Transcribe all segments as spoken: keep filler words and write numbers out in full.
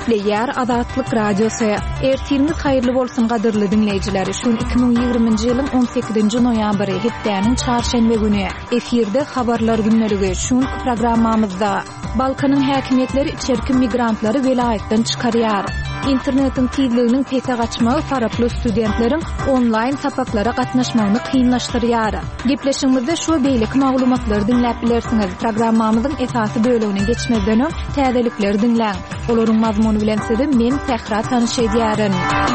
Üpleyer Azatlyk Radiosu. Ertirimiz hayırlı bolsun gadyrly dinleyijiler. Şun iki bin ýygrymynjy ýylyň on sekizinji noýabry hepdeniň çarşembe güni efirde habarlar günlerigi şun programmamyzda Balkanyň häkimetleri içerki migrantlary welaýatdan çykarýar. İnternetin tizliginiň pete gaçmagy faraply studentleriň onlaýn tapaklara gatnaşmagyny kynlaşdyrýar. Gepleşigimizde şu beýlik maglumatlary dinläp bilersiňiz. Programmamyzyň esasy bölümine geçmeden öň täzelikleri dinläň. Olaryň mazmuny bilen sizi men Tehra tanyş edýärin.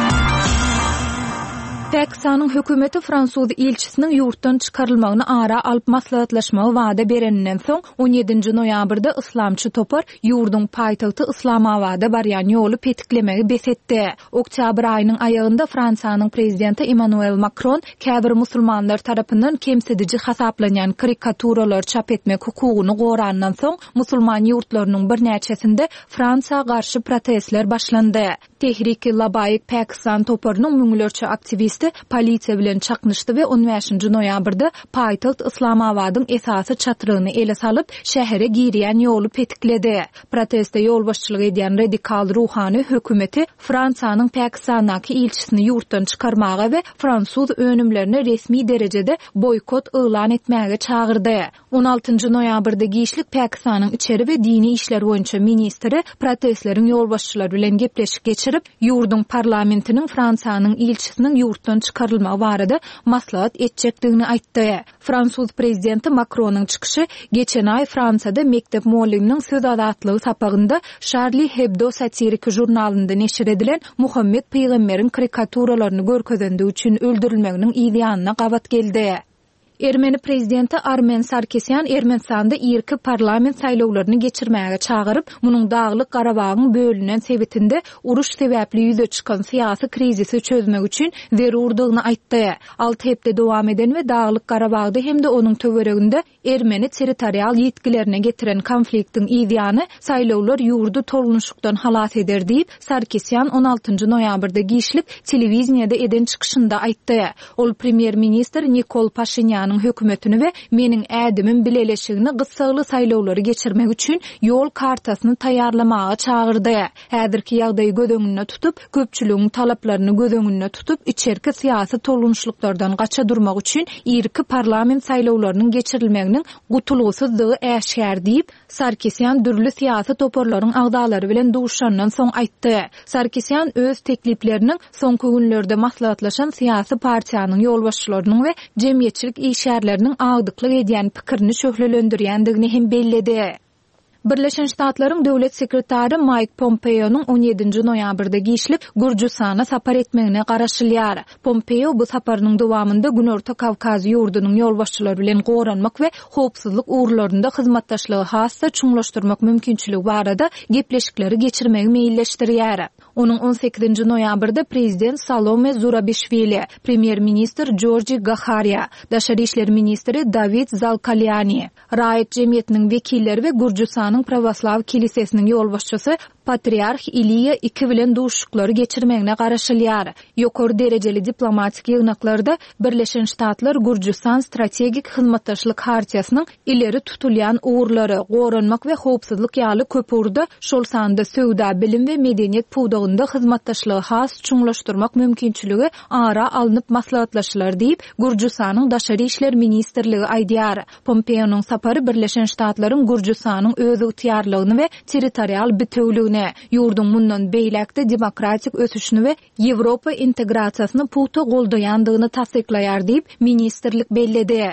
Pakistanyň hökümeti Fransuz ilçisiniň ýurtdan çykarylmagyny ara alyp maslahatlaşmagy wada berenden soň on ýedinji noýabrda islamçy topar ýurdun paýtagty Islamabada barýan ýoly petiklemegi besetdi. Oktyabr aýynyň aýagynda Fransiýanyň prezidenti Emmanuel Macron käbir musulmanlar tarapyndan kemsedici hasaplanýan karikaturalar çap etmek hukugyny gorandan soň musulman ýurtlarynyň bir näçesinde Fransiýa garşy protestler başlandy. Tehrik-i Labaik Pakistan toparynyň müňlerçe aktivisti polisiýa bilen çaknyşdy we on beşinji noýabrda paýtagt Islamabadyň esasy çatyrygyny ele salyp şähere girýän ýoly petikledi. Proteste ýol başçylygy edýän radikal ruhany hökümeti Fransiýanyň Pakistandaky ilçisini ýurtdan çykarmaga we Fransuz önümlerini resmi derejede boykot elan etmäge çagyrdy. on altynjy noýabrda Giýişlik Pakistanyň içeri we dini işler boýunça ministri protestleriň ýol başçylary bilen gepleşik geçirip ýurdun parlamentiniň Fransiýanyň ilçisiniň ýurtdan çykarylmagy barada maslahat etjekdigini aýtdy. Fransuz prezidenti Macronyň çykyşy geçen ay Fransada mektep mualliminiň söz azatlygy sapagynda Charlie Hebdo satirik jurnalynda neşir edilen Muhammed Peýgamberiň karikaturalaryny görkezende üçin öldürilmeginiň ýanyna gabat geldi. Ermeni prezidenti Armen Sarkisyan Ermenistanda ýerki parlament saýlawlaryny geçirmäge çagyryp, munyň Daglyk Garabagyň bölünen sebätinde uruş sebäpli ýüze çykan syýasy krizisi çözmek üçin zerurdygyny aýtdy. Alty hepde dowam eden we Daglyk Garabagda hemde onuň töwereginde Ermeni territorial ýetkilerine getiren konfliktiň ýany saýlawlar ýurdu tolunuşlukdan halat eder diýip Sarkisyan on altynjy noýabrda Giýişlik telewiziýada eden çykyşynda aýtdy. Ol premier minister Nikol Paşinyan hökümetini we meniň ädimim bileleşigini gyssaly saýlawlary geçirmek üçin ýol kartasyny taýýarlamaga çagyrdy. Häzirki ýagdaýy göz tutup, köpçüligiň talaplaryny göz öňünde tutup, içerki syýasy tolunuşluklardan gaça durmak üçin ýerki parlament saýlawlarynyň geçirilmeginiň gutulgysyzlygy äşkär diýip Sarkisyan dürli syýasy toparlaryň agdalary bilen duşandan soň aýtdy. Sarkisyan öz tekliplerini soňky günlerde maslahatlaşan syýasy partiýanyň ýol başçylarynyň we jemgyýetçilik işärleriniň agdyklyk edýän pikirini şöhrelendirýändigini hem belledi. Birleşen Ştatlaryň döwlet sekretary Mike Pompeo'nun on ýedinji noýabrda Giýişlik Gürjistana sapar etmegine garaşylýar. Pompeo bu saparynyň dowamında Günorta Kawkaz ýurdunyň ýol başçylary bilen goranmak we howpsuzlyk uğurlarynda hyzmatdaşlygy hassa çuňlaşdyrmak mümkinçiligi barada gepleşikleri geçirmegi meýilleşdirýär. Onuň on sekizinji noýabrda prezident Salome Zurabishvili, premier minister Georgi Gakharya, daşary işler ministri David Zalkalyani, raýat jemgyýetiniň wekilleri we Gürjistanyň Pravoslav kilisesiniň ýol başçysy Patriarh Iliya iki bilen duşuklary geçirmegine garaşylýar. Ýokary derejeli diplomatik ýygnaklarda Birleşen Ştatlar Gürjistan strategik hyzmatdaşlyk hartiýasynyň ileri tutulýan uğurlary, goranmak we howpsuzlyk ýaly köpürde şol sanda söwda, bilim we medeniýet puwdagynda hyzmatdaşlygy has çuňlaşdyrmak mümkinçiligi ara alınıp maslahatlaşylar diýip Gürjistanyň daşary işler ministrligi aýdýar. Pompeo'nun sapary Birleşen Ştatlaryň Gürjistanyň öz ýetiýarlygyny we territorial bütewligini, ýurdun mundan beýlekde demokratik ösüşini we Ýewropa integrasiýasyny puwta goldaýandygyny tasdiklaýar diýip ministrlik belledi.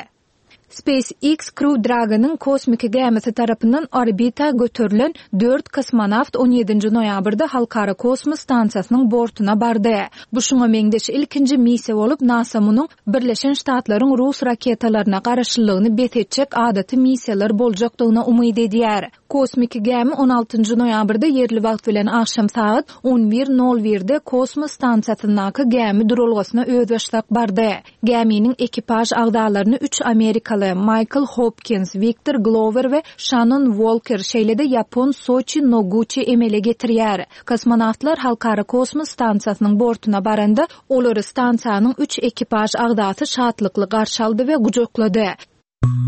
SpaceX Crew Dragon'ın kosmik gemisi tarapyndan orbita götürülen dört kosmonavt on ýedinji noýabrda Halkara Kosmos stansiýasynyň bortuna bardy. Bu şuňa meňdeşi ilkinji missiýa bolup NASA munyň Birleşen Ştatlaryň Rus raketalaryna garaşlygyny betetjek adaty missiýalar boljakdygyna umyt edýär. Kosmik gemi on altynjy noýabrda yerli wagt bilen akşam saat on bir nol birde Kosmos stansiýasyndaky gemi durulgasyna öz başlap bardy. Geminiň ekipaj agdalaryny üç Amerikaly Michael Hopkins, Victor Glover we Shannon Walker şeýlede Yapon Sochi Noguchi emele getirýär. Kosmonavtlar Halkara Kosmos stansiýasynyň bortuna baranda olary stansiýanyň üç ekipaj agdaty şatlykly garşy aldy we gujoklady.